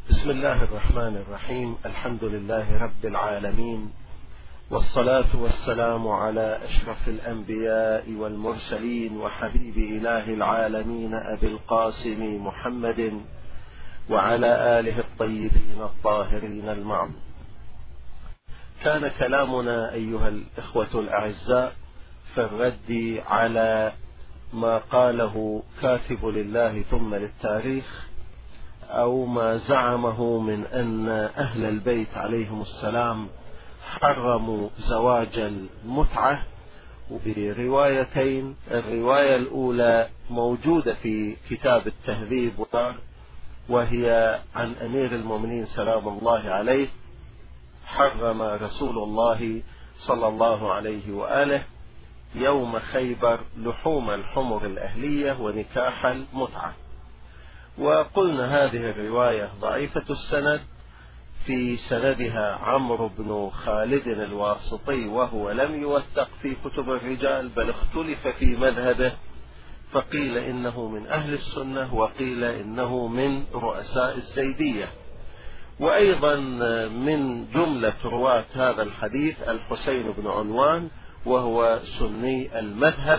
بسم الله الرحمن الرحيم. الحمد لله رب العالمين، والصلاة والسلام على أشرف الأنبياء والمرسلين وحبيب إله العالمين أبي القاسم محمد وعلى آله الطيبين الطاهرين المعصومين. كان كلامنا أيها الإخوة الأعزاء في الرد على ما قاله كاتب لله ثم للتاريخ، أو ما زعمه من أن أهل البيت عليهم السلام حرموا زواج المتعة بروايتين. الرواية الأولى موجودة في كتاب التهذيب، وهي عن أمير المؤمنين سلام الله عليه: حرم رسول الله صلى الله عليه وآله يوم خيبر لحوم الحمر الأهلية ونكاح المتعة. وقلنا هذه الرواية ضعيفة السند، في سندها عمرو بن خالد الواسطي، وهو لم يوثق في كتب الرجال، بل اختلف في مذهبه، فقيل إنه من أهل السنة وقيل إنه من رؤساء الزيدية. وأيضا من جملة رواة هذا الحديث الحسين بن عنوان، وهو سني المذهب،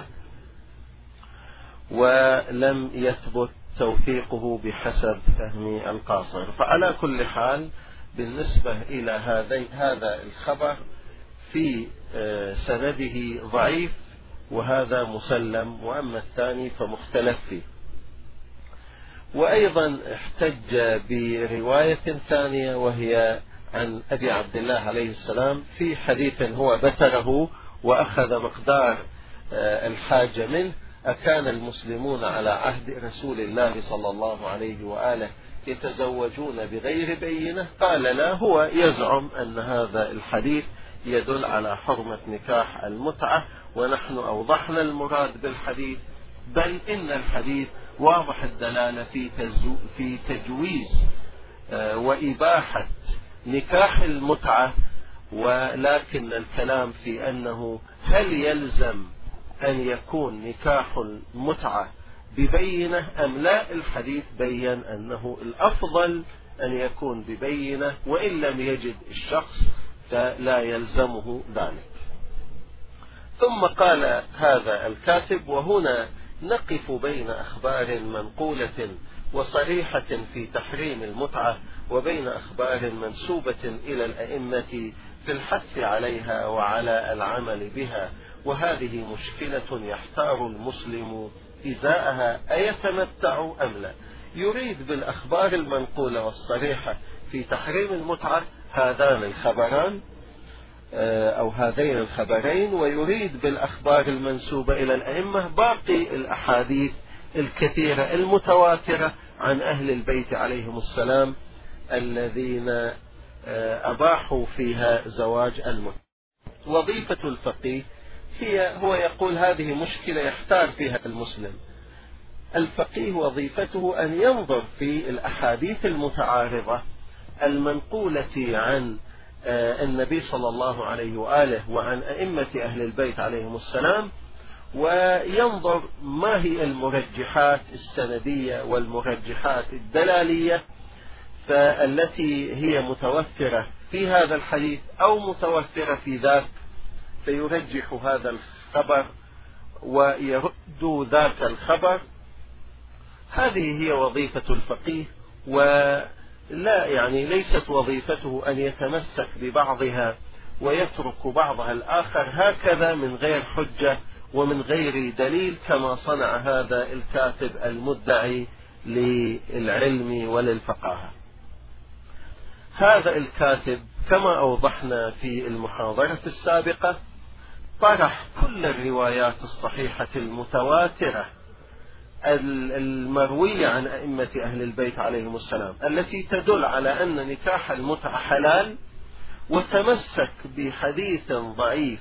ولم يثبت توثيقه بحسب فهم القاصر. فعلى كل حال بالنسبة إلى هذا الخبر في سنده ضعيف، وهذا مسلم، وأما الثاني فمختلف فيه. وأيضا احتج برواية ثانية وهي عن أبي عبد الله عليه السلام في حديث هو بتره وأخذ مقدار الحاجة منه: أكان المسلمون على عهد رسول الله صلى الله عليه وآله يتزوجون بغير بينة؟ قال لا، هو يزعم أن هذا الحديث يدل على حرمة نكاح المتعة، ونحن أوضحنا المراد بالحديث، بل إن الحديث واضح الدلالة في تجويز وإباحة نكاح المتعة، ولكن الكلام في أنه هل يلزم أن يكون نكاح المتعة ببينة أم لا. الحديث بين أنه الأفضل أن يكون ببينة، وإن لم يجد الشخص فلا يلزمه ذلك. ثم قال هذا الكاتب: وهنا نقف بين أخبار منقولة وصريحة في تحريم المتعة، وبين أخبار منسوبة إلى الأئمة في الحث عليها وعلى العمل بها، وهذه مشكلة يحتار المسلم إزاءها أيتمتع أم لا. يريد بالأخبار المنقولة والصريحة في تحريم المتعة هذان الخبران أو هذين الخبرين، ويريد بالأخبار المنسوبة إلى الأئمة باقي الأحاديث الكثيرة المتواترة عن أهل البيت عليهم السلام الذين أباحوا فيها زواج المتعة. وظيفة الفقيه هو يقول هذه مشكلة يحتار فيها المسلم. الفقيه وظيفته أن ينظر في الأحاديث المتعارضة المنقولة عن النبي صلى الله عليه وآله وعن أئمة أهل البيت عليهم السلام، وينظر ما هي المرجحات السندية والمرجحات الدلالية فالتي هي متوفرة في هذا الحديث أو متوفرة في ذاك، فيرجح هذا الخبر ويرد ذاك الخبر. هذه هي وظيفة الفقيه، ولا ليست وظيفته أن يتمسك ببعضها ويترك بعضها الآخر هكذا من غير حجة ومن غير دليل، كما صنع هذا الكاتب المدعي للعلم وللفقاهة. هذا الكاتب كما أوضحنا في المحاضرة السابقة طرح كل الروايات الصحيحة المتواترة المروية عن أئمة أهل البيت عليهم السلام التي تدل على أن نكاح المتعة حلال، وتمسك بحديث ضعيف.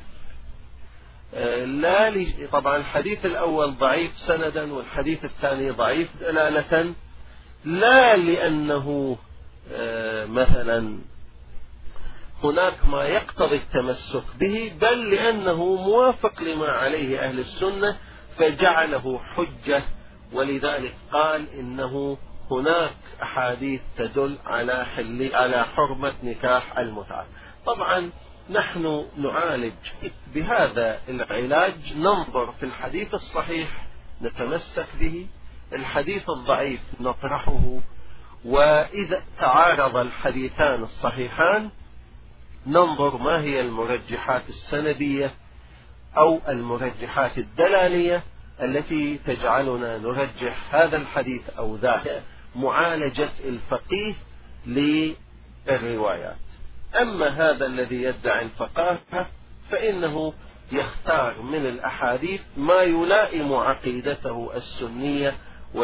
طبعا الحديث الأول ضعيف سندا والحديث الثاني ضعيف دلالة، لا لأنه مثلا هناك ما يقتضي التمسك به، بل لأنه موافق لما عليه أهل السنة فجعله حجة، ولذلك قال إنه هناك أحاديث تدل على حرمة نكاح المتعة. طبعا نحن نعالج بهذا العلاج، ننظر في الحديث الصحيح نتمسك به، الحديث الضعيف نطرحه، وإذا تعارض الحديثان الصحيحان ننظر ما هي المرجحات السندية أو المرجحات الدلالية التي تجعلنا نرجح هذا الحديث أو ذاك، معالجة الفقيه للروايات. أما هذا الذي يدعي الفقاهة فإنه يختار من الأحاديث ما يلائم عقيدته السنية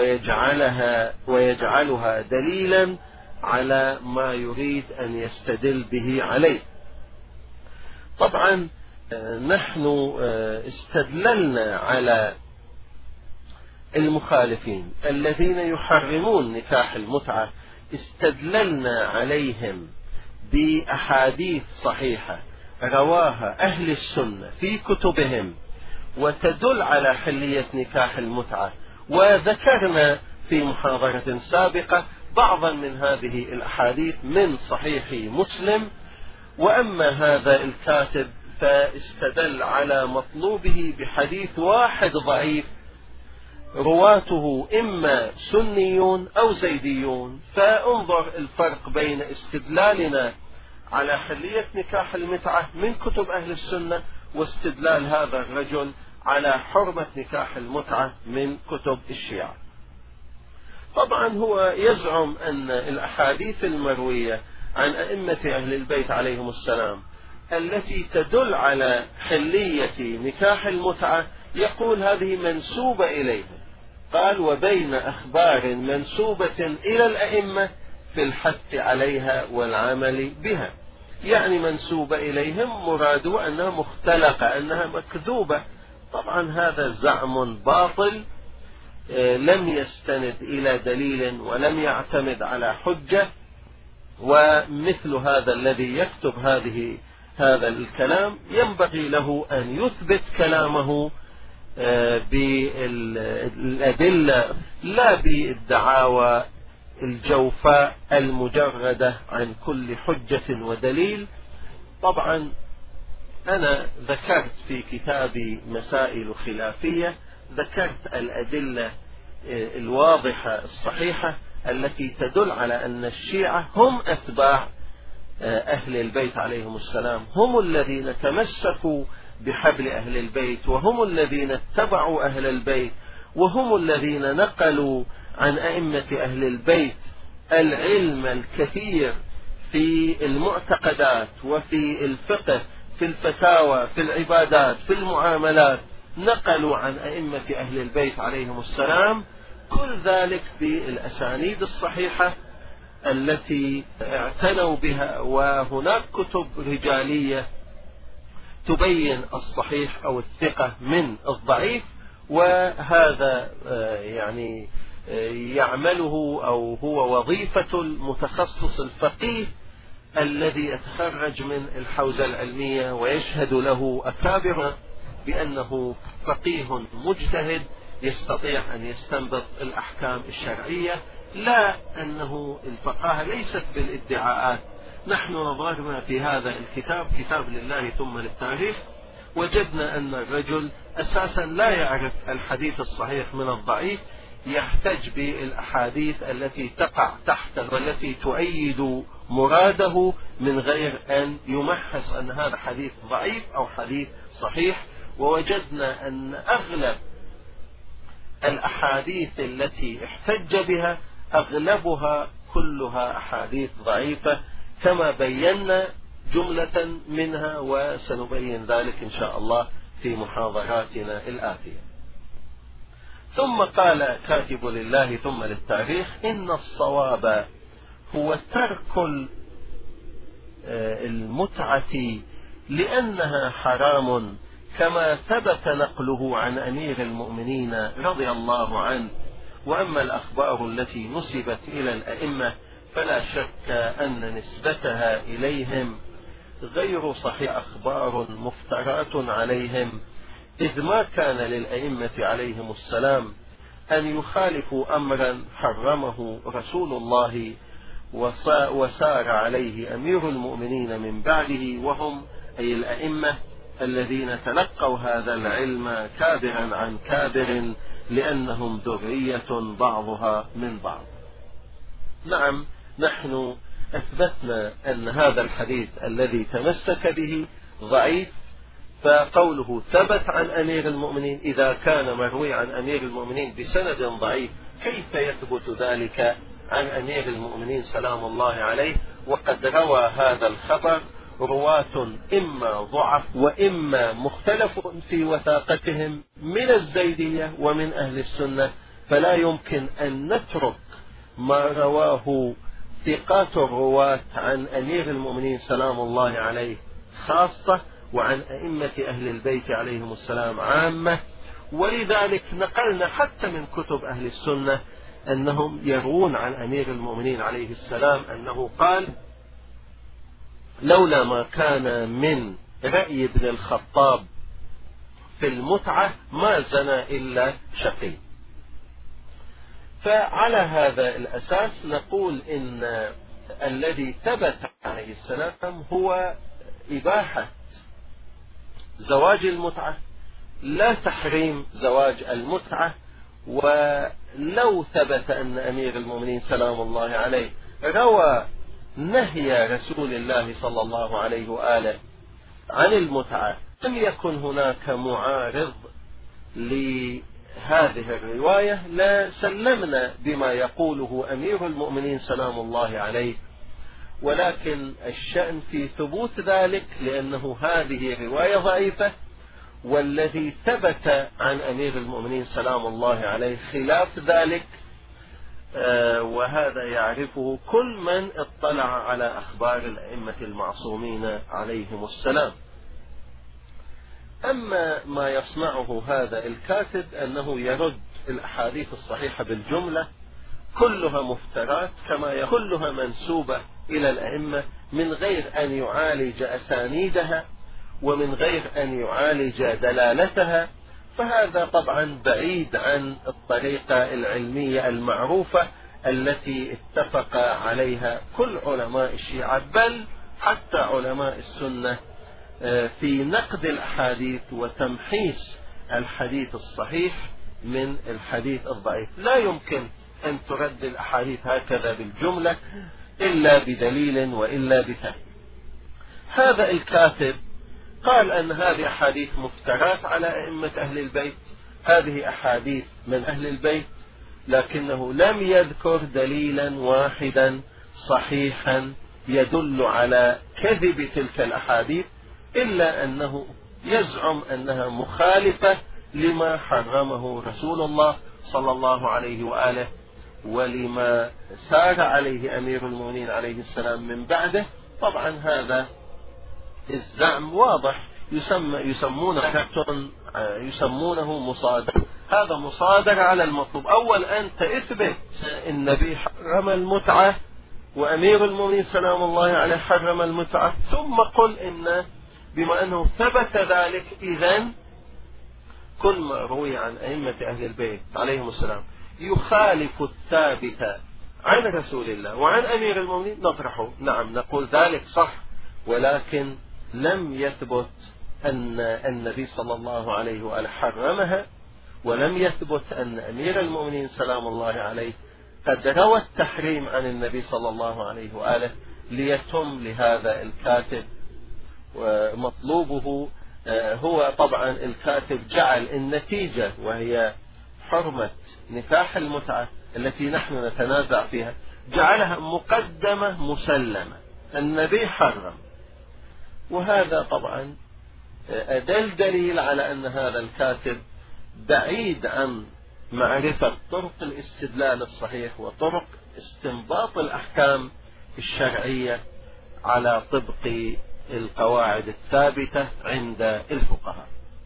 ويجعلها دليلا على ما يريد أن يستدل به عليه. طبعا نحن استدللنا على المخالفين الذين يحرمون نكاح المتعة، استدللنا عليهم بأحاديث صحيحة رواها أهل السنة في كتبهم وتدل على حلية نكاح المتعة، وذكرنا في محاضرة سابقة بعضا من هذه الأحاديث من صحيح مسلم. وأما هذا الكاتب فاستدل على مطلوبه بحديث واحد ضعيف رواته إما سنيون أو زيديون، فانظر الفرق بين استدلالنا على حلية نكاح المتعة من كتب أهل السنة واستدلال هذا الرجل على حرمة نكاح المتعة من كتب الشيعة. طبعا هو يزعم أن الأحاديث المروية عن أئمة أهل البيت عليهم السلام التي تدل على حلية نكاح المتعة يقول هذه منسوبة إليهم. قال: وبين أخبار منسوبة إلى الأئمة في الحث عليها والعمل بها. يعني منسوبة إليهم مراده أنها مختلقة، أنها مكذوبة. طبعا هذا زعم باطل لم يستند إلى دليل ولم يعتمد على حجة، ومثل هذا الذي يكتب هذا الكلام ينبغي له أن يثبت كلامه بالأدلة لا بالدعاوى الجوفاء المجردة عن كل حجة ودليل. طبعا أنا ذكرت في كتابي مسائل خلافية، ذكرت الأدلة الواضحة الصحيحة التي تدل على أن الشيعة هم أتباع أهل البيت عليهم السلام، هم الذين تمسكوا بحبل أهل البيت، وهم الذين اتبعوا أهل البيت، وهم الذين نقلوا عن أئمة أهل البيت العلم الكثير في المعتقدات وفي الفقه، في الفتاوى، في العبادات، في المعاملات، نقلوا عن أئمة أهل البيت عليهم السلام كل ذلك بالأسانيد الصحيحة التي اعتنوا بها. وهناك كتب رجالية تبين الصحيح أو الثقة من الضعيف، وهذا يعني يعمله أو هو وظيفة المتخصص الفقيه الذي يتخرج من الحوزة العلمية ويشهد له أكابر بأنه فقيه مجتهد يستطيع أن يستنبط الأحكام الشرعية، لا أنه الفقاهة ليست بالادعاءات. نحن نظرنا في هذا الكتاب، كتاب لله ثم للتاريخ، وجدنا أن الرجل أساسا لا يعرف الحديث الصحيح من الضعيف، يحتج بالأحاديث التي تقع تحت والتي تؤيد مراده من غير أن يمحص أن هذا حديث ضعيف أو حديث صحيح. ووجدنا أن أغلب الأحاديث التي احتج بها أغلبها كلها أحاديث ضعيفة كما بينا جملة منها، وسنبين ذلك إن شاء الله في محاضراتنا الآتية. ثم قال كاتب لله ثم للتاريخ: إن الصواب هو ترك المتعة لأنها حرام كما ثبت نقله عن أمير المؤمنين رضي الله عنه. وأما الأخبار التي نسبت إلى الأئمة فلا شك أن نسبتها إليهم غير صحيح، أخبار مفترات عليهم، إذ ما كان للأئمة عليهم السلام أن يخالفوا أمرا حرمه رسول الله وسار عليه أمير المؤمنين من بعده، وهم أي الأئمة الذين تلقوا هذا العلم كابرا عن كابر، لأنهم ذرية بعضها من بعض. نعم، نحن أثبتنا أن هذا الحديث الذي تمسك به ضعيف، فقوله ثبت عن أمير المؤمنين إذا كان مروي عن أمير المؤمنين بسند ضعيف، كيف يثبت ذلك عن أمير المؤمنين سلام الله عليه، وقد روى هذا الخبر رواة إما ضعف وإما مختلف في وثاقتهم من الزيدية ومن أهل السنة، فلا يمكن أن نترك ما رواه ثقات الرواة عن أمير المؤمنين سلام الله عليه خاصة، وعن أئمة أهل البيت عليهم السلام عامة. ولذلك نقلنا حتى من كتب أهل السنة أنهم يروون عن أمير المؤمنين عليه السلام أنه قال: لولا ما كان من رأي ابن الخطاب في المتعة ما زنى إلا شقي. فعلى هذا الأساس نقول إن الذي ثبت عليه السلام هو إباحة زواج المتعة، لا تحريم زواج المتعة. ولو ثبت أن أمير المؤمنين سلام الله عليه روى نهي رسول الله صلى الله عليه وآله عن المتعة، لم يكن هناك معارض لهذه الرواية، لا سلمنا بما يقوله أمير المؤمنين سلام الله عليه. ولكن الشأن في ثبوت ذلك، لأنه هذه رواية ضعيفة، والذي ثبت عن أمير المؤمنين سلام الله عليه خلاف ذلك، وهذا يعرفه كل من اطلع على أخبار الأئمة المعصومين عليهم السلام. أما ما يصنعه هذا الكاتب أنه يرد الأحاديث الصحيحة بالجملة كلها مفترات، كما كلها منسوبة إلى الأئمة من غير أن يعالج أسانيدها ومن غير أن يعالج دلالتها، فهذا طبعا بعيد عن الطريقة العلمية المعروفة التي اتفق عليها كل علماء الشيعة، بل حتى علماء السنة، في نقد الأحاديث وتمحيص الحديث الصحيح من الحديث الضعيف. لا يمكن أن ترد الأحاديث هكذا بالجملة إلا بدليل وإلا بفهم. هذا الكاتب قال أن هذه أحاديث مفترات على أئمة أهل البيت، هذه أحاديث من أهل البيت، لكنه لم يذكر دليلا واحدا صحيحا يدل على كذب تلك الأحاديث، إلا أنه يزعم أنها مخالفة لما حرمه رسول الله صلى الله عليه وآله ولما سار عليه أمير المؤمنين عليه السلام من بعده. طبعا هذا الزعم واضح، يسمونه مصادر. هذا مصادر على المطلوب. أول أنت اثبت النبي حرم المتعة وأمير المؤمنين سلام الله عليه حرم المتعة، ثم قل إن بما أنه ثبت ذلك إذن كل ما روي عن أئمة أهل البيت عليهم السلام يخالف الثابت عن رسول الله وعن أمير المؤمنين نطرحه. نعم، نقول ذلك صح، ولكن لم يثبت أن النبي صلى الله عليه وآله حرمها، ولم يثبت أن أمير المؤمنين سلام الله عليه قد روى التحريم عن النبي صلى الله عليه وآله ليتم لهذا الكاتب. ومطلوبه هو طبعا الكاتب جعل النتيجة وهي حرمة نكاح المتعة التي نحن نتنازع فيها، جعلها مقدمة مسلمة، النبي حرم. وهذا طبعا أدل دليل على أن هذا الكاتب بعيد عن معرفة طرق الاستدلال الصحيح وطرق استنباط الأحكام الشرعية على طبق القواعد الثابتة عند الفقهاء.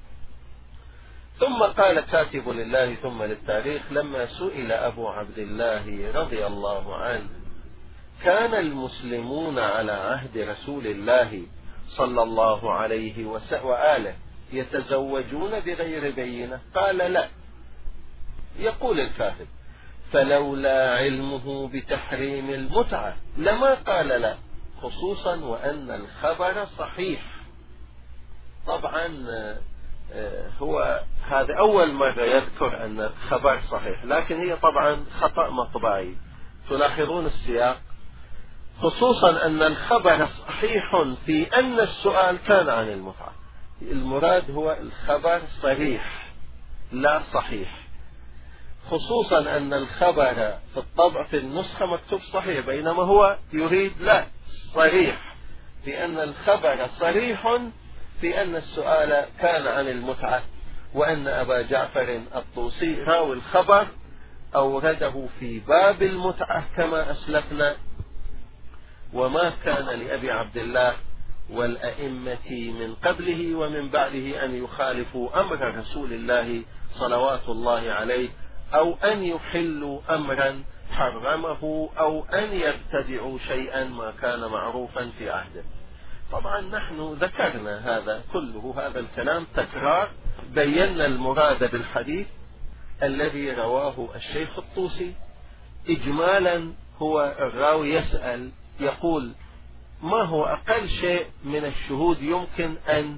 ثم قال كاتب لله ثم للتاريخ: لما سئل أبو عبد الله رضي الله عنه كان المسلمون على عهد رسول الله صلى الله عليه وآله يتزوجون بغير بينة؟ قال: لا، يقول الكاتب: فلولا علمه بتحريم المتعة لما قال لا، خصوصا وأن الخبر صحيح. طبعا هو هذا أول مرة يذكر أن الخبر صحيح، لكن هي طبعا خطأ مطبعي. تلاحظون السياق: خصوصا أن الخبر صحيح في أن السؤال كان عن المتعة. المراد هو الخبر صريح لا صحيح، خصوصا أن الخبر في الطبع في النسخة مكتوب صحيح، بينما هو يريد لا صريح، بأن الخبر صريح في أن السؤال كان عن المتعة، وأن أبا جعفر الطوسي راوي الخبر أورده في باب المتعة كما أسلفنا، وما كان لأبي عبد الله والأئمة من قبله ومن بعده أن يخالفوا أمر رسول الله صلوات الله عليه، أو أن يحلوا أمرا حرمه، أو أن يبتدعوا شيئا ما كان معروفا في عهده. طبعا نحن ذكرنا هذا كله، هذا الكلام تكرار. بينا المراد بالحديث الذي رواه الشيخ الطوسي. إجمالا هو الراوي يسأل يقول: ما هو أقل شيء من الشهود يمكن أن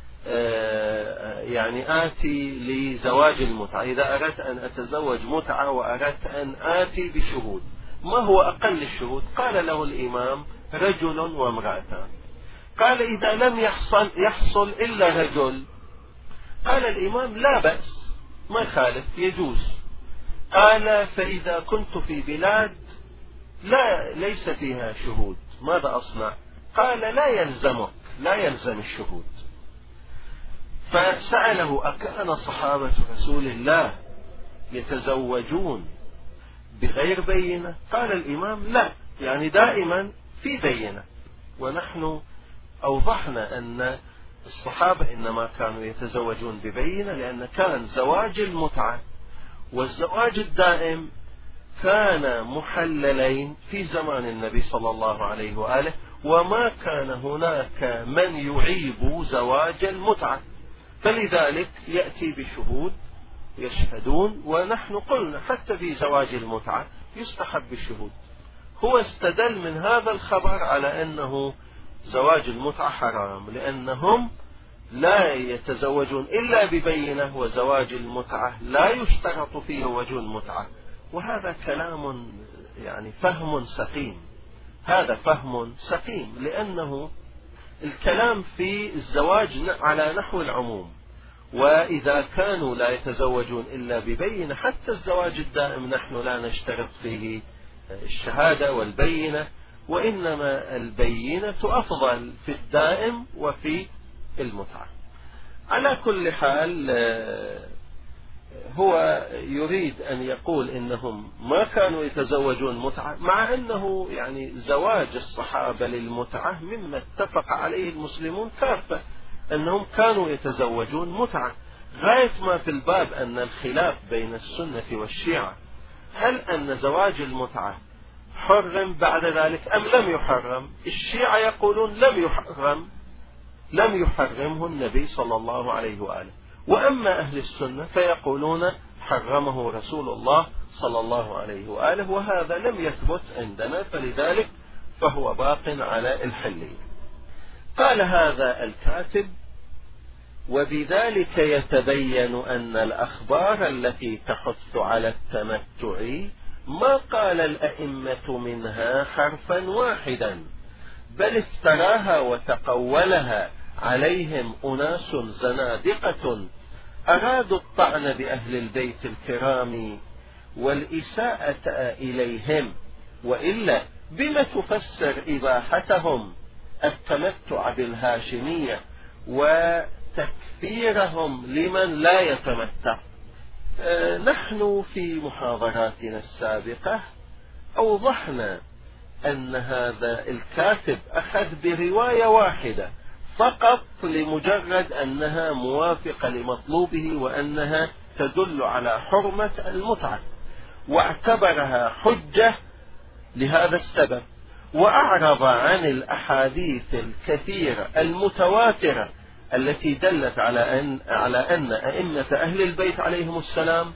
يعني آتي لزواج المتعة؟ إذا أردت أن أتزوج متعة وأردت أن آتي بشهود، ما هو أقل الشهود؟ قال له الإمام: رجل وامرأتان. قال: إذا لم يحصل إلا رجل؟ قال الإمام: لا بأس، ما يخالف، يجوز. قال: فإذا كنت في بلاد ليس فيها شهود ماذا أصنع؟ قال: لا يلزم الشهود. فسأله: أكان صحابة رسول الله يتزوجون بغير بينة؟ قال الإمام: لا، يعني دائما في بينة. ونحن أوضحنا أن الصحابة إنما كانوا يتزوجون ببينة، لأن كان زواج المتعة والزواج الدائم كان محللين في زمان النبي صلى الله عليه وآله، وما كان هناك من يعيب زواج المتعة، فلذلك يأتي بشهود يشهدون. ونحن قلنا حتى في زواج المتعة يستحب الشهود. هو استدل من هذا الخبر على أنه زواج المتعة حرام، لأنهم لا يتزوجون إلا ببينة، وزواج المتعة لا يشترط فيه وجه المتعة. وهذا كلام يعني فهم سقيم، هذا فهم سقيم، لأنه الكلام في الزواج على نحو العموم، وإذا كانوا لا يتزوجون إلا ببينة، حتى الزواج الدائم نحن لا نشترط فيه الشهادة والبينة، وإنما البينة أفضل في الدائم وفي المتعة. على كل حال هو يريد أن يقول إنهم ما كانوا يتزوجون متعة، مع أنه يعني زواج الصحابة للمتعة مما اتفق عليه المسلمون كافة، أنهم كانوا يتزوجون متعة. غاية ما في الباب أن الخلاف بين السنة والشيعة هل أن زواج المتعة حرم بعد ذلك أم لم يحرم. الشيعة يقولون لم يحرمه النبي صلى الله عليه وآله، وأما أهل السنة فيقولون حرمه رسول الله صلى الله عليه وآله، وهذا لم يثبت عندنا، فلذلك فهو باق على الحلية. قال هذا الكاتب: وبذلك يتبين أن الأخبار التي تحث على التمتع ما قال الأئمة منها حرفا واحدا، بل افتراها وتقولها عليهم أناس زنادقة أرادوا الطعن بأهل البيت الكرام والإساءة إليهم. وإلا بما تفسر إباحتهم التمتع بالهاشمية وتكفيرهم لمن لا يتمتع؟ نحن في محاضراتنا السابقة أوضحنا أن هذا الكاتب أخذ برواية واحدة فقط لمجرد أنها موافقة لمطلوبه وأنها تدل على حرمة المتعة، واعتبرها حجة لهذا السبب، وأعرض عن الأحاديث الكثيرة المتواترة التي دلت على أن أئمة أهل البيت عليهم السلام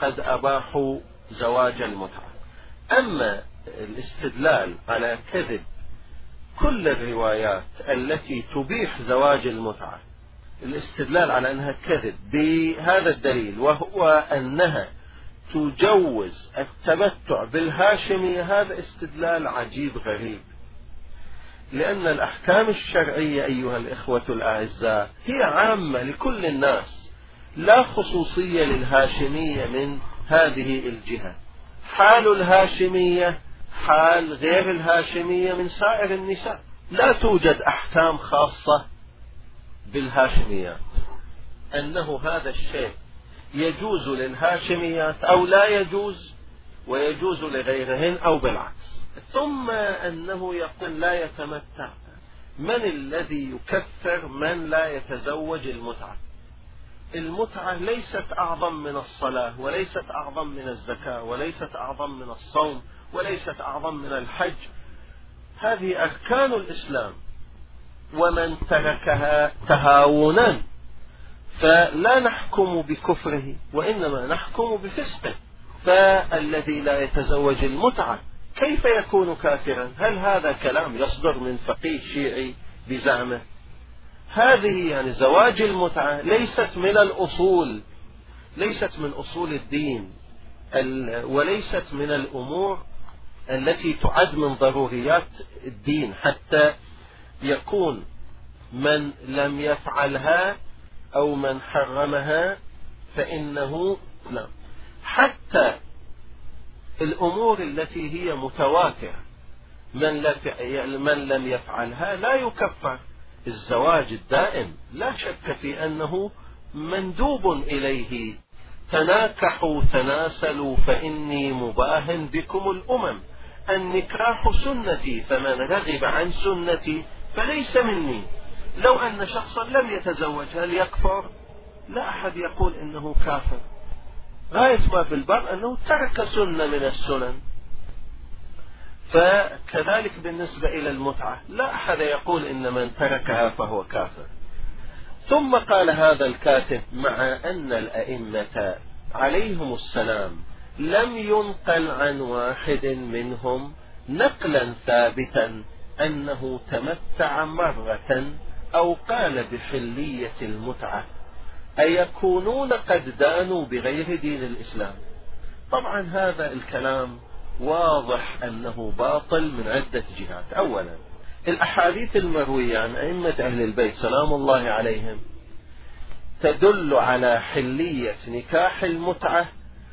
قد أباحوا زواج المتعة. أما الاستدلال على كذب كل الروايات التي تبيح زواج المتعة، الاستدلال على أنها كذب بهذا الدليل، وهو أنها تجوز التمتع بالهاشمية، هذا استدلال عجيب غريب، لأن الأحكام الشرعية أيها الإخوة الأعزاء هي عامة لكل الناس، لا خصوصية للهاشمية من هذه الجهة. حال الهاشمية حال غير الهاشمية من سائر النساء، لا توجد أحكام خاصة بالهاشميات، أنه هذا الشيء يجوز للهاشميات أو لا يجوز، ويجوز لغيرهن أو بالعكس. ثم أنه يقول لا يتمتع. من الذي يكفر من لا يتزوج المتعة؟ المتعة ليست أعظم من الصلاة، وليست أعظم من الزكاة، وليست أعظم من الصوم، وليست أعظم من الحج. هذه أركان الإسلام، ومن تركها تهاونا فلا نحكم بكفره، وإنما نحكم بفسقه. فالذي لا يتزوج المتعة كيف يكون كافرا؟ هل هذا كلام يصدر من فقيه شيعي بزعمه؟ هذه يعني زواج المتعة ليست من الأصول، ليست من أصول الدين، وليست من الأمور التي تعد من ضروريات الدين، حتى يكون من لم يفعلها أو من حرمها فإنه لا. حتى الأمور التي هي متواترة من لم يفعلها لا يكفر. الزواج الدائم لا شك في أنه مندوب إليه، تناكحوا تناسلوا فإني مباهن بكم الأمم، النكاح سنتي فمن رغب عن سنتي فليس مني. لو أن شخصا لم يتزوج هل يكفر؟ لا أحد يقول إنه كافر، غاية ما في البر أنه ترك سنة من السنن. فكذلك بالنسبة إلى المتعة لا أحد يقول إن من تركها فهو كافر. ثم قال هذا الكاتب: مع أن الأئمة عليهم السلام لم ينقل عن واحد منهم نقلا ثابتا أنه تمتع مرة أو قال بحلية المتعة، أيكونون قد دانوا بغير دين الإسلام؟ طبعا هذا الكلام واضح أنه باطل من عدة جهات. أولا، الأحاديث المروية عن أئمة أهل البيت سلام الله عليهم تدل على حلية نكاح المتعة،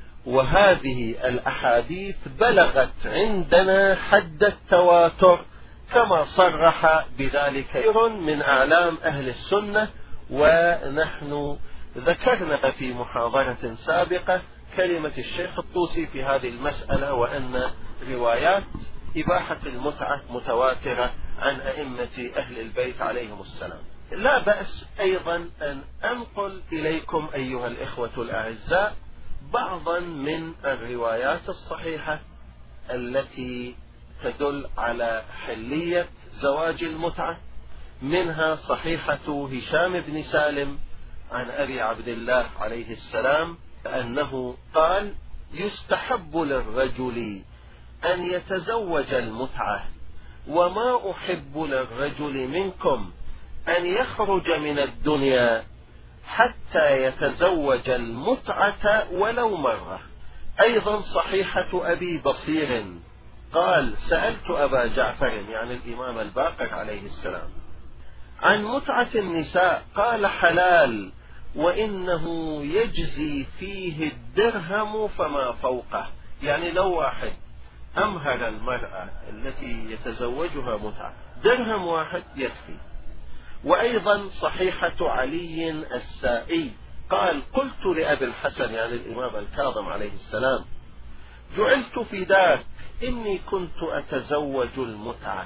وهذه الأحاديث بلغت عندنا حد التواتر كما صرح بذلك كثير من أعلام أهل السنة. ونحن ذكرنا في محاضرة سابقة كلمة الشيخ الطوسي في هذه المسألة، وأن روايات إباحة المتعة متواترة عن أئمة أهل البيت عليهم السلام. لا بأس أيضا أن أنقل إليكم أيها الإخوة الأعزاء بعضا من الروايات الصحيحة التي تدل على حلية زواج المتعة. منها صحيحة هشام بن سالم عن أبي عبد الله عليه السلام أنه قال: يستحب للرجل أن يتزوج المتعة، وما أحب للرجل منكم أن يخرج من الدنيا حتى يتزوج المتعة ولو مرة. أيضا صحيحة أبي بصير قال: سألت أبا جعفر يعني الإمام الباقر عليه السلام عن متعة النساء، قال: حلال، وإنه يجزي فيه الدرهم فما فوقه. يعني لو واحد أمهر المرأة التي يتزوجها متعة درهم واحد يكفي. وأيضا صحيحة علي السائي قال: قلت لأبي الحسن يعني الإمام الكاظم عليه السلام: جعلت فداك إني كنت أتزوج المتعة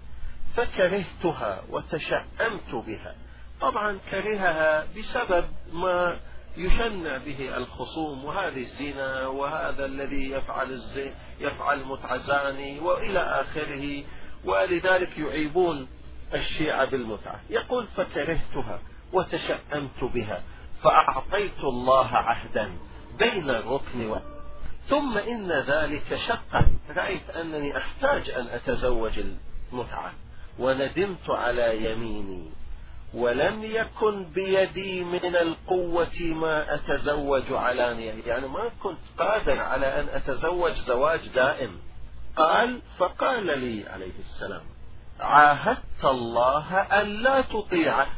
فكرهتها وتشأمت بها. طبعا كرهها بسبب ما يشنع به الخصوم، وهذه الزنا، وهذا الذي يفعل متعة زاني وإلى آخره، ولذلك يعيبون الشيعة بالمتعة. يقول: فكرهتها وتشأمت بها فأعطيت الله عهدا بين الركن ثم إن ذلك شق، رأيت أنني أحتاج أن أتزوج المتعة وندمت على يميني ولم يكن بيدي من القوة ما أتزوج علانية، يعني ما كنت قادر على أن أتزوج زواج دائم. قال فقال لي عليه السلام عاهدت الله ألا تطيعه،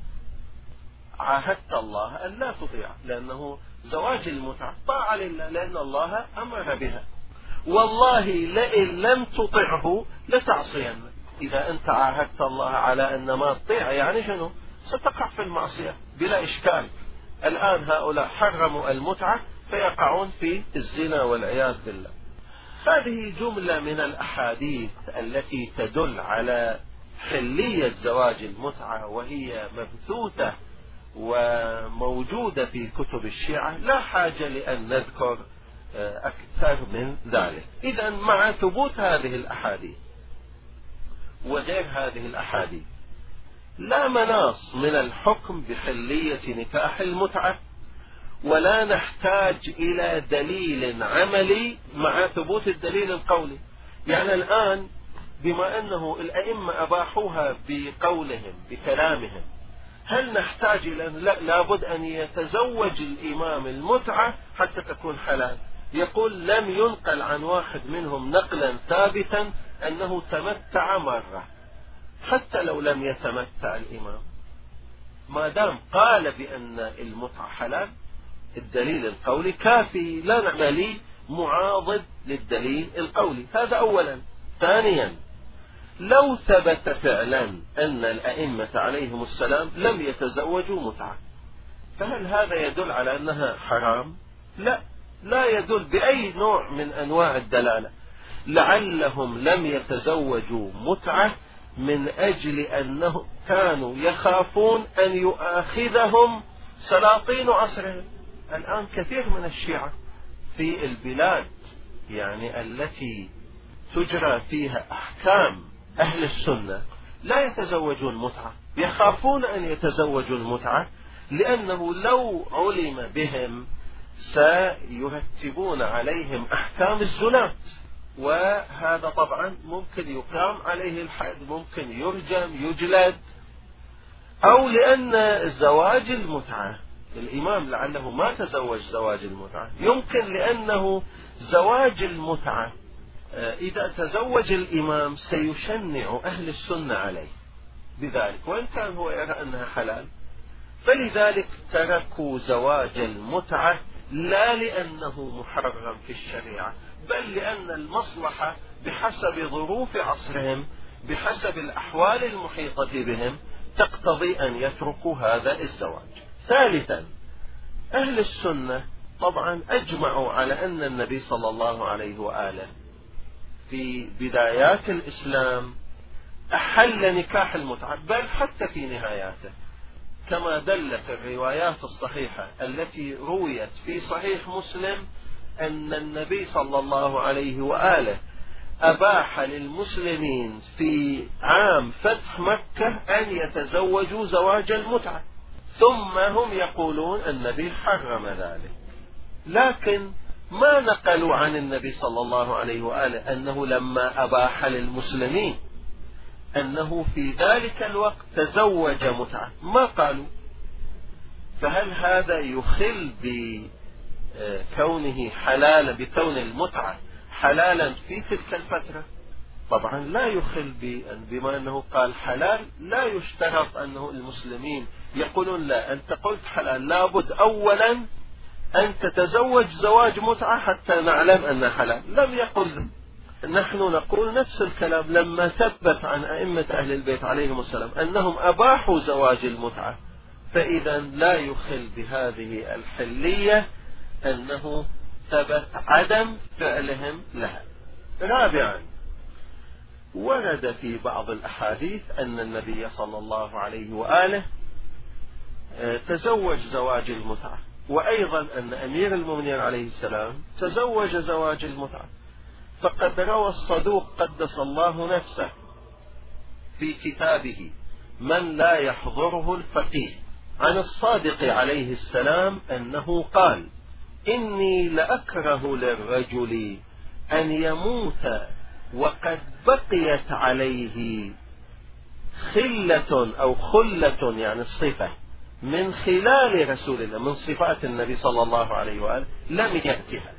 عاهدت الله ألا تطيعه، لأنه زواج المتعة طاعة لله لأن الله أمر بها، والله لئن لم تطعه لتعصين. إذا أنت عاهدت الله على أن ما تطيع يعني شنو؟ ستقع في المعصية بلا إشكال. الآن هؤلاء حرموا المتعة فيقعون في الزنا والعياذ بالله. هذه جملة من الأحاديث التي تدل على حلية زواج المتعة، وهي مبثوثة وموجودة في كتب الشيعة، لا حاجة لأن نذكر أكثر من ذلك. إذن مع ثبوت هذه الأحاديث وغير هذه الأحاديث لا مناص من الحكم بحلية نكاح المتعة، ولا نحتاج إلى دليل عملي مع ثبوت الدليل القولي. يعني الآن بما أنه الأئمة أباحوها بقولهم بكلامهم، هل نحتاج إلى لابد أن يتزوج الإمام المتعة حتى تكون حلال؟ يقول لم ينقل عن واحد منهم نقلا ثابتا أنه تمتع مرة، حتى لو لم يتمتع الإمام ما دام قال بأن المتعة حلال الدليل القولي كافي، لا نعمل معاضد للدليل القولي. هذا أولا. ثانيا لو ثبت فعلا أن الأئمة عليهم السلام لم يتزوجوا متعة، فهل هذا يدل على أنها حرام؟ لا يدل بأي نوع من أنواع الدلالة. لعلهم لم يتزوجوا متعة من أجل أنهم كانوا يخافون أن يؤاخذهم سلاطين عصرهم. الآن كثير من الشيعة في البلاد يعني التي تجرى فيها أحكام أهل السنة لا يتزوجون متعة، يخافون أن يتزوجوا المتعة لأنه لو علم بهم سيرتبون عليهم أحكام الزنات، وهذا طبعا ممكن يقام عليه الحد، ممكن يرجم يجلد. أو لأن زواج المتعة الإمام لعله ما تزوج زواج المتعة، يمكن لأنه زواج المتعة إذا تزوج الإمام سيشنع أهل السنة عليه بذلك، وإن كان هو يرى أنها حلال. فلذلك تركوا زواج المتعة لا لأنه محرم في الشريعة، بل لأن المصلحة بحسب ظروف عصرهم بحسب الأحوال المحيطة بهم تقتضي أن يتركوا هذا الزواج. ثالثا أهل السنة طبعا أجمعوا على أن النبي صلى الله عليه وآله في بدايات الإسلام أحل نكاح المتعة، بل حتى في نهاياته، كما دلت الروايات الصحيحة التي رويت في صحيح مسلم أن النبي صلى الله عليه وآله أباح للمسلمين في عام فتح مكة أن يتزوجوا زواج المتعة، ثم هم يقولون النبي حرم ذلك. لكن ما نقلوا عن النبي صلى الله عليه وآله أنه لما أباح للمسلمين أنه في ذلك الوقت تزوج متعة، ما قالوا. فهل هذا يخل بكونه حلالا، بكون المتعة حلالا في تلك الفترة؟ طبعا لا يخل، بما أنه قال حلال لا يشترط أنه المسلمين يقولون لا أنت قلت حلال لابد أولا أن تتزوج زواج متعة حتى نعلم أنه حلال. لم يقل. نحن نقول نفس الكلام لما ثبت عن أئمة أهل البيت عليهم السلام أنهم أباحوا زواج المتعة، فإذا لا يخل بهذه الحلية أنه ثبت عدم فعلهم لها. رابعا ورد في بعض الأحاديث أن النبي صلى الله عليه وآله تزوج زواج المتعة، وأيضا أن أمير المؤمنين عليه السلام تزوج زواج المتعة. فقد روى الصدوق قدس الله نفسه في كتابه من لا يحضره الفقيه عن الصادق عليه السلام أنه قال إني لأكره للرجل أن يموت وقد بقيت عليه خلة أو خلة، يعني الصفة من خلال رسول الله، من صفات النبي صلى الله عليه وآله لم يأتها.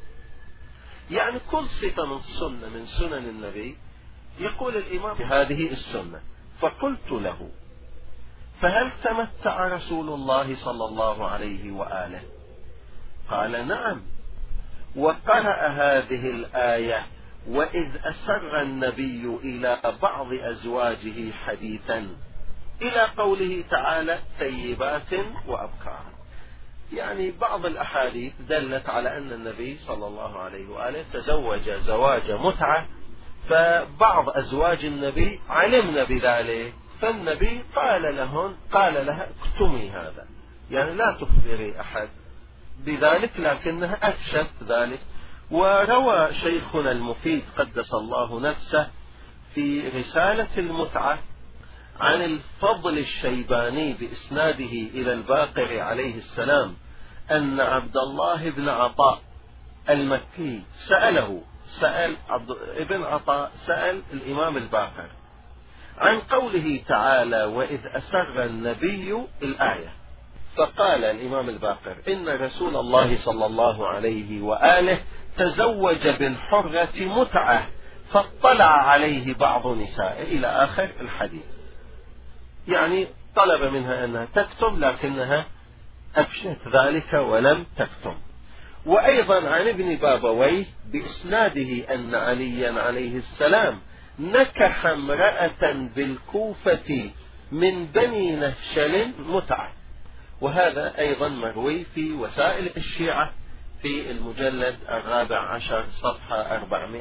يعني كل صفة من سنة من سنن النبي يقول الإمام هذه السنة. فقلت له: فهل تمتع رسول الله صلى الله عليه وآله؟ قال: نعم. وقرأ هذه الآية: وإذ أسر النبي إلى بعض أزواجه حديثا، إلى قوله تعالى: ثيبات وأبكارا. يعني بعض الأحاديث دلت على أن النبي صلى الله عليه وآله تزوج زواج متعة، فبعض أزواج النبي علمنا بذلك، فالنبي قال لها: اكتمي هذا، يعني لا تخبري أحد بذلك، لكنها أفشت ذلك. وروى شيخنا المفيد قدس الله نفسه في رسالة المتعة عن الفضل الشيباني بإسناده إلى الباقر عليه السلام أن عبد الله بن عطاء المكي سأل ابن عطاء سأل الإمام الباقر عن قوله تعالى: وإذ أسر النبي الآية، فقال الإمام الباقر: إن رسول الله صلى الله عليه وآله تزوج بالحرة متعة فاطلع عليه بعض نسائه، إلى آخر الحديث. يعني طلب منها أنها تكتم، لكنها أفشت ذلك ولم تكتم. وأيضا عن ابن بابويه بإسناده أن عليا عليه السلام نكح امرأة بالكوفة من بني نهشل متعة، وهذا أيضا مروي في وسائل الشيعة في المجلد 14 صفحة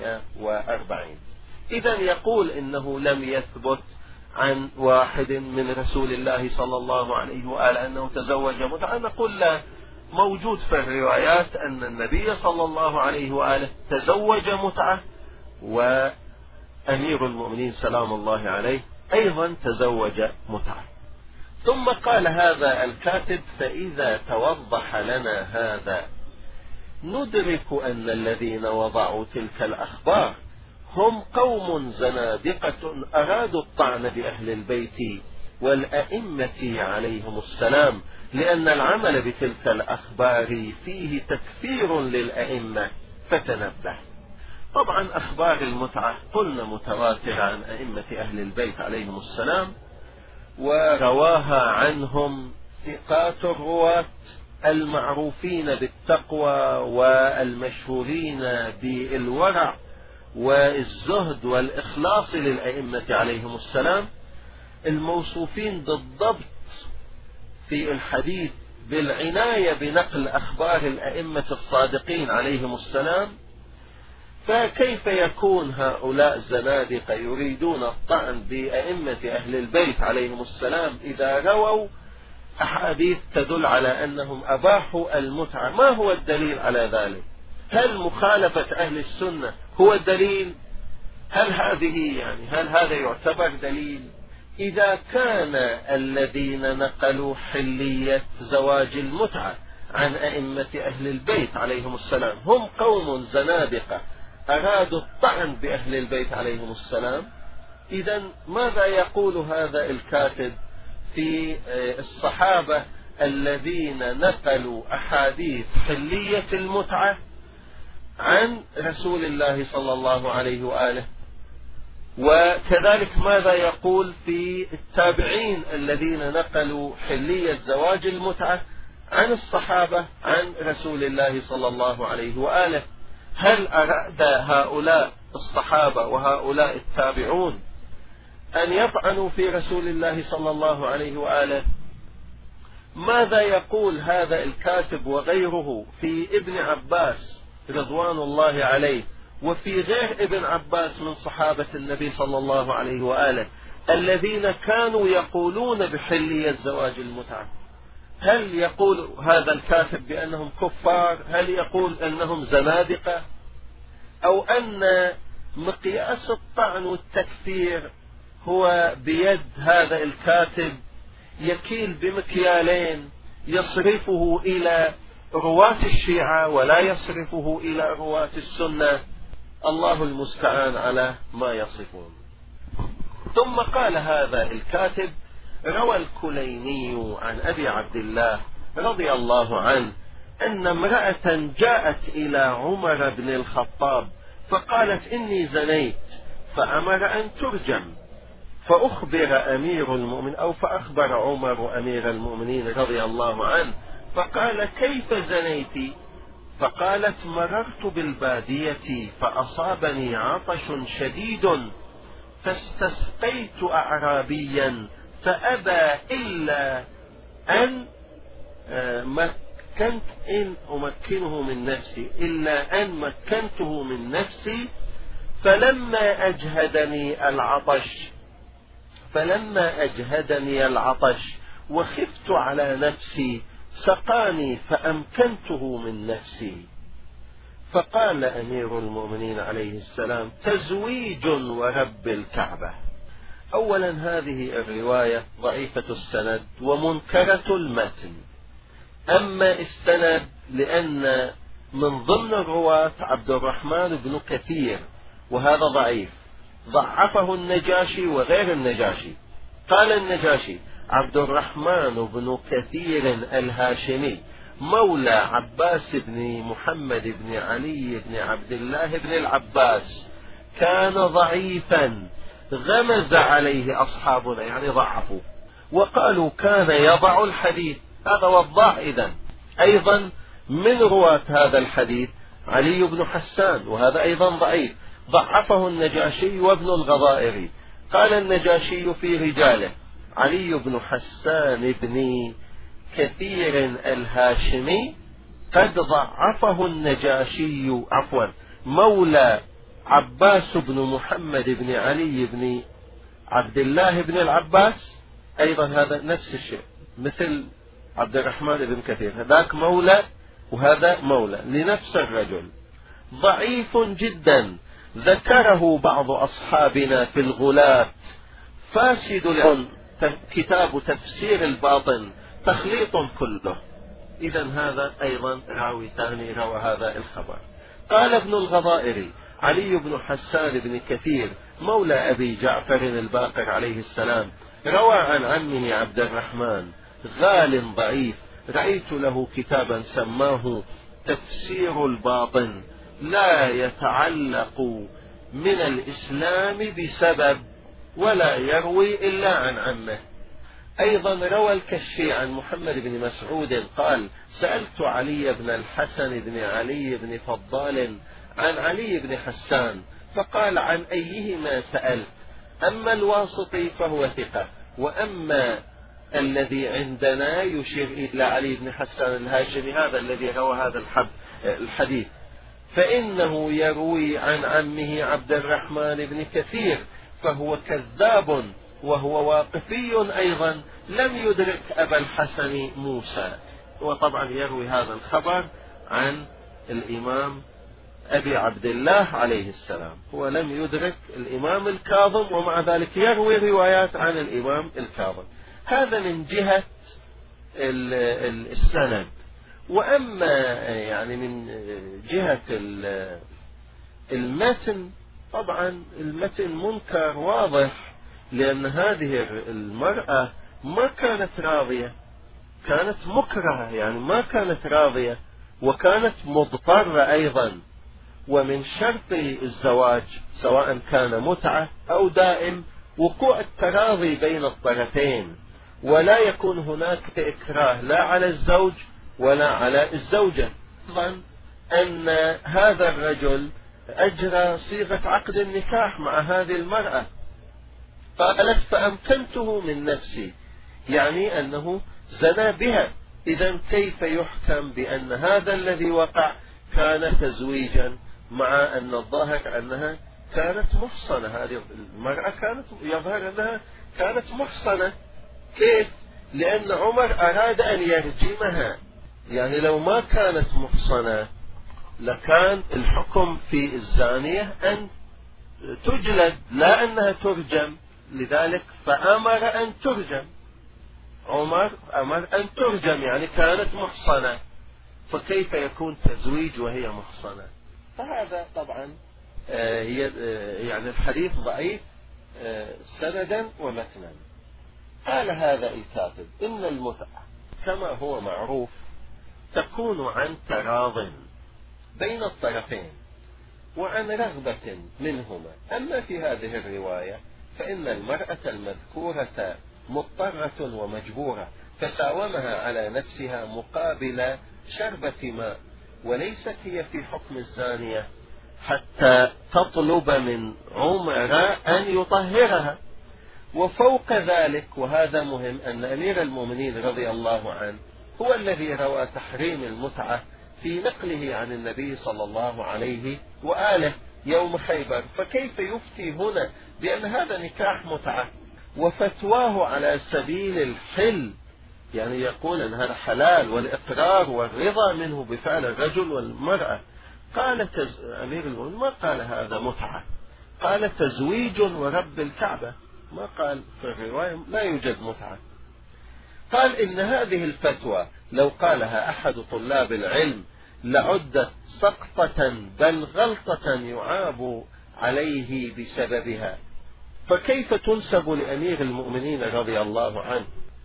440. إذا يقول إنه لم يثبت عن واحد من رسول الله صلى الله عليه وآله أنه تزوج متعة. نقول لا، موجود في الروايات أن النبي صلى الله عليه وآله تزوج متعة، وأمير المؤمنين سلام الله عليه أيضا تزوج متعة. ثم قال هذا الكاتب: فإذا توضح لنا هذا ندرك أن الذين وضعوا تلك الأخبار هم قوم زنادقة أرادوا الطعن بأهل البيت والأئمة عليهم السلام، لأن العمل بتلك الأخبار فيه تكفير للأئمة، فتنبه. طبعا أخبار المتعة قلنا متواترة عن أئمة أهل البيت عليهم السلام، ورواها عنهم ثقات الرواة المعروفين بالتقوى والمشهورين بالورع والزهد والإخلاص للأئمة عليهم السلام، الموصوفين بالضبط في الحديث بالعناية بنقل أخبار الأئمة الصادقين عليهم السلام. فكيف يكون هؤلاء الزنادقة يريدون الطعن بأئمة أهل البيت عليهم السلام إذا رووا أحاديث تدل على أنهم أباحوا المتعة؟ ما هو الدليل على ذلك؟ هل مخالفة أهل السنة هو الدليل؟ هل هذا يعتبر دليل؟ إذا كان الذين نقلوا حلية زواج المتعة عن أئمة أهل البيت عليهم السلام هم قوم زنادقة أرادوا الطعن بأهل البيت عليهم السلام، إذن ماذا يقول هذا الكاتب في الصحابة الذين نقلوا أحاديث حلية المتعة عن رسول الله صلى الله عليه وآله؟ وكذلك ماذا يقول في التابعين الذين نقلوا حلية زواج المتعة عن الصحابة عن رسول الله صلى الله عليه وآله؟ هل أراد هؤلاء الصحابة وهؤلاء التابعون أن يطعنوا في رسول الله صلى الله عليه وآله؟ ماذا يقول هذا الكاتب وغيره في ابن عباس رضوان الله عليه وفي غير ابن عباس من صحابة النبي صلى الله عليه وآله الذين كانوا يقولون بحلية زواج المتعة؟ هل يقول هذا الكاتب بأنهم كفار؟ هل يقول أنهم زنادقة؟ أو أن مقياس الطعن والتكفير هو بيد هذا الكاتب يكيل بمكيالين يصرفه إلى رواة الشيعة ولا يصرفه إلى رواة السنة. الله المستعان على ما يصفون. ثم قال هذا الكاتب: روى الكليني عن أبي عبد الله رضي الله عنه أن امرأة جاءت إلى عمر بن الخطاب فقالت: إني زنيت، فأمر أن ترجم. فأخبر أمير المؤمنين أو فأخبر عمر أمير المؤمنين رضي الله عنه فقال: كيف زنيت؟ فقالت: مررت بالبادية فأصابني عطش شديد فاستسقيت أعرابيا فأبى إلا أن أمكنه من نفسي إلا أن مكنته من نفسي فلما أجهدني العطش وخفت على نفسي سقاني فأمكنته من نفسي. فقال أمير المؤمنين عليه السلام: تزويج ورب الكعبة. أولا هذه الرواية ضعيفة السند ومنكرة المتن. أما السند لأن من ضمن الرواة عبد الرحمن بن كثير وهذا ضعيف، ضعفه النجاشي وغير النجاشي. قال النجاشي: عبد الرحمن بن كثير الهاشمي مولى عباس بن محمد بن علي بن عبد الله بن العباس كان ضعيفا غمز عليه أصحابنا، يعني ضعفوا وقالوا كان يضع الحديث. هذا وضاح. إذن أيضا من رواة هذا الحديث علي بن حسان وهذا أيضا ضعيف، ضعفه النجاشي وابن الغضائري. قال النجاشي في رجاله: علي بن حسان بن كثير الهاشمي قد ضعفه النجاشي مولى عباس بن محمد بن علي بن عبد الله بن العباس. أيضا هذا نفس الشيء مثل عبد الرحمن بن كثير، هذاك مولى وهذا مولى لنفس الرجل، ضعيف جدا. ذكره بعض أصحابنا في الغلاة، فاسد لهم كتاب تفسير الباطن تخليط كله. إذن هذا أيضا راوي ثاني روى هذا الخبر. قال ابن الغضائري: علي بن حسان بن كثير مولى أبي جعفر الباقر عليه السلام روى عن عمه عبد الرحمن غال ضعيف، رأيت له كتابا سماه تفسير الباطن لا يتعلق من الإسلام بسبب ولا يروي إلا عن عمه. أيضا روى الكشي عن محمد بن مسعود قال: سألت علي بن الحسن بن علي بن فضال عن علي بن حسان فقال: عن أيهما سألت؟ أما الواسطي فهو ثقة، وأما الذي عندنا يشير إلى علي بن حسان الهاشمي هذا الذي روى هذا الحديث فإنه يروي عن عمه عبد الرحمن بن كثير فهو كذاب وهو واقفي أيضا لم يدرك أبا الحسن موسى. وطبعا يروي هذا الخبر عن الإمام أبي عبد الله عليه السلام، هو لم يدرك الإمام الكاظم ومع ذلك يروي روايات عن الإمام الكاظم. هذا من جهة السند. وأما يعني من جهة المتن، طبعا المتن منكر واضح، لأن هذه المرأة ما كانت راضية، كانت مكرهة، يعني ما كانت راضية وكانت مضطرة أيضا. ومن شرط الزواج سواء كان متعة أو دائم وقوع التراضي بين الطرفين، ولا يكون هناك إكراه لا على الزوج ولا على الزوجة. طبعا أن هذا الرجل أجرى صيغة عقد النكاح مع هذه المرأة، قالت: فأمكنته من نفسي، يعني أنه زنى بها. إذن كيف يحكم بأن هذا الذي وقع كان تزويجا، مع أن الظاهر أنها كانت محصنة؟ هذه المرأة كانت يظهر أنها كانت محصنة. كيف؟ لأن عمر أراد أن يرجمها، يعني لو ما كانت محصنة لكان الحكم في الزانية أن تجلد لا أنها ترجم، لذلك فأمر أن ترجم. عمر أمر أن ترجم، يعني كانت محصنة. فكيف يكون تزويج وهي محصنة؟ فهذا طبعا يعني الحديث ضعيف سندا ومتنا. قال هذا الكاتب إن المتعة كما هو معروف تكون عن تراض بين الطرفين وعن رغبة منهما. أما في هذه الرواية فإن المرأة المذكورة مضطرة ومجبورة فساومها على نفسها مقابل شربة ماء، وليست هي في حكم الزانية حتى تطلب من عمر أن يطهرها. وفوق ذلك، وهذا مهم، أن أمير المؤمنين رضي الله عنه هو الذي روى تحريم المتعة في نقله عن النبي صلى الله عليه وآله يوم خيبر، فكيف يفتي هنا بأن هذا نكاح متعة؟ وفتواه على سبيل الحل، يعني يقول أن هذا حلال والإقرار والرضا منه بفعل الرجل والمرأة. قال أمير المؤمنين ما قال هذا متعة، قال تزويج ورب الكعبة، ما قال في الرواية لا يوجد متعة. قال إن هذه الفتوى لو قالها أحد طلاب العلم لعدت سقطة بل غلطة يعاب عليه بسببها، فكيف تنسب لأمير المؤمنين رضي الله عنه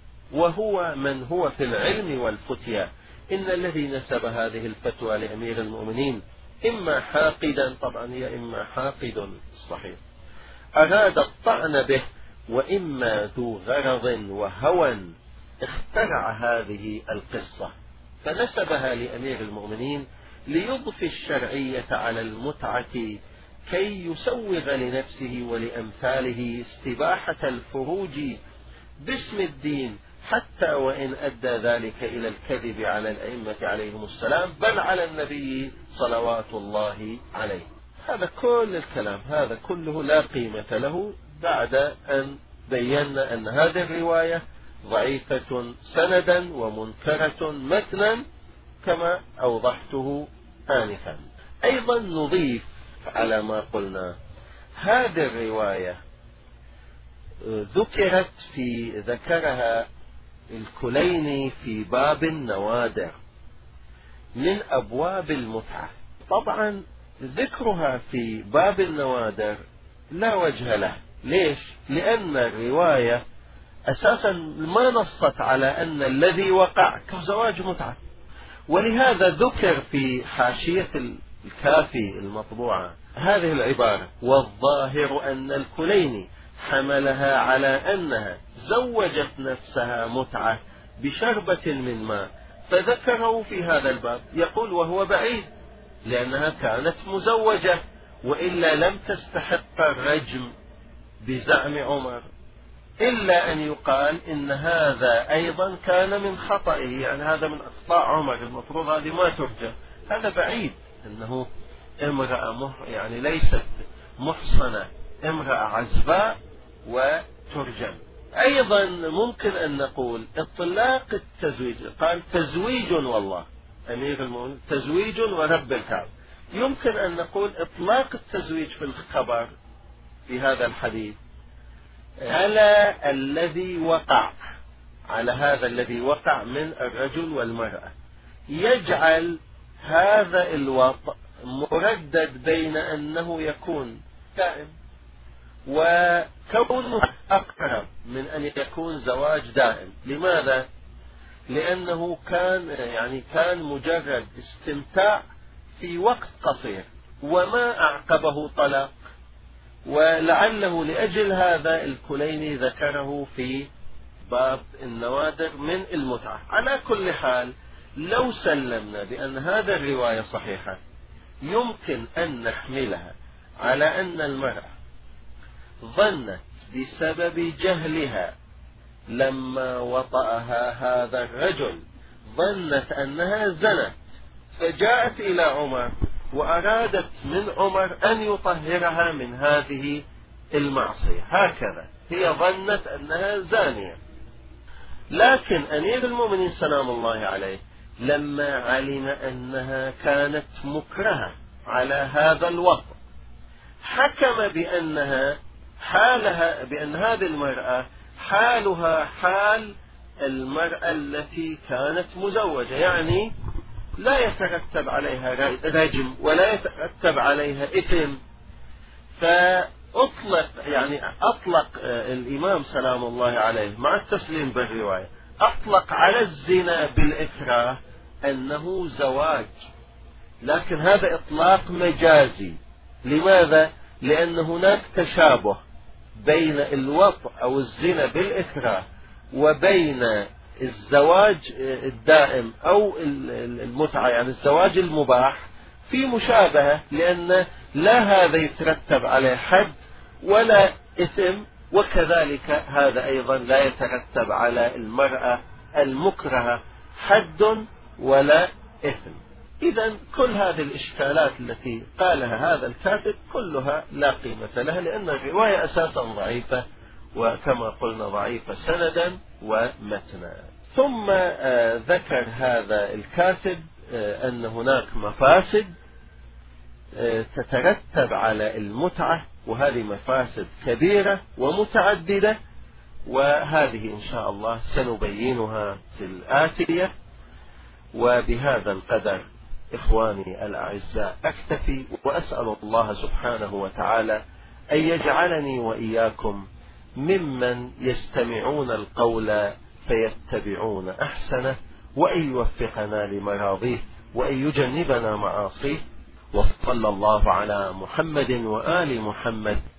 وهو من هو في العلم والفتيا؟ إن الذي نسب هذه الفتوى لأمير المؤمنين إما حاقدا، طبعا هي إما حاقد صحيح أراد الطعن به، وإما ذو غرض وهوى اخترع هذه القصة فنسبها لأمير المؤمنين ليضفي الشرعية على المتعة كي يسوغ لنفسه ولأمثاله استباحة الفروج باسم الدين، حتى وإن أدى ذلك إلى الكذب على الأئمة عليهم السلام بل على النبي صلوات الله عليه. هذا كل الكلام هذا كله لا قيمة له بعد أن بينا أن هذه الرواية ضعيفة سندا ومنكرة متنا كما أوضحته آنفا. أيضا نضيف على ما قلنا هذه الرواية ذكرها الكليني في باب النوادر من أبواب المتعة. طبعا ذكرها في باب النوادر لا وجه له. ليش؟ لأن الرواية أساسا ما نصت على أن الذي وقع كزواج متعة، ولهذا ذكر في حاشية الكافي المطبوعة هذه العبارة: والظاهر أن الكليني حملها على أنها زوجت نفسها متعة بشربة من ماء، فذكره في هذا الباب. يقول وهو بعيد لأنها كانت مزوجة، وإلا لم تستحق الرجم بزعم عمر، إلا أن يقال إن هذا أيضا كان من خطئه، يعني هذا من أخطاء عمر، المفروض هذه ما ترجم. هذا بعيد أنه امرأة يعني ليست محصنة، امرأة عزباء وترجم. أيضا ممكن أن نقول إطلاق التزويج، قال تزويج والله أمير المؤمنين تزويج ورب الكعبة، يمكن أن نقول إطلاق التزويج في الخبر في هذا الحديث على الذي وقع، على هذا الذي وقع من الرجل والمرأة، يجعل هذا الوطء مردد بين أنه يكون دائم وكونه أقرب من أن يكون زواج دائم. لماذا؟ لأنه كان مجرد استمتاع في وقت قصير وما أعقبه طلاق، ولعله لأجل هذا الكليني ذكره في باب النوادر من المتعة. على كل حال لو سلمنا بأن هذا الرواية صحيحة يمكن أن نحملها على أن المرأة ظنت بسبب جهلها لما وطأها هذا الرجل، ظنت أنها زنت، فجاءت إلى عمر وأرادت من عمر أن يطهرها من هذه المعصية، هكذا هي ظنت أنها زانية. لكن أمير المؤمنين سلام الله عليه لما علم أنها كانت مكرهة على هذا الوطء حكم بأن هذه المرأة حالها حال المرأة التي كانت مزوجة، يعني لا يترتب عليها رجم ولا يترتب عليها إثم. فأطلق الإمام سلام الله عليه مع التسليم بالرواية أطلق على الزنا بالإكراه أنه زواج، لكن هذا إطلاق مجازي. لماذا؟ لأن هناك تشابه بين الوطء أو الزنا بالإكراه وبين الزواج الدائم أو المتعة، يعني الزواج المباح، في مشابهة، لأن لا هذا يترتب عليه حد ولا إثم، وكذلك هذا أيضا لا يترتب على المرأة المكرهة حد ولا إثم. إذن كل هذه الإشكالات التي قالها هذا الكاتب كلها لا قيمة لها، لأن الرواية أساسا ضعيفة، وكما قلنا ضعيفة سندا ومتنا. ثم ذكر هذا الكاتب أن هناك مفاسد تترتب على المتعة، وهذه مفاسد كبيرة ومتعددة، وهذه إن شاء الله سنبينها في الآتية. وبهذا القدر إخواني الأعزاء أكتفي، وأسأل الله سبحانه وتعالى أن يجعلني وإياكم ممن يستمعون القول فيتبعون أحسنه، وأن يوفقنا لمراضيه، وأن يجنبنا معاصيه. وصلى الله على محمد وآل محمد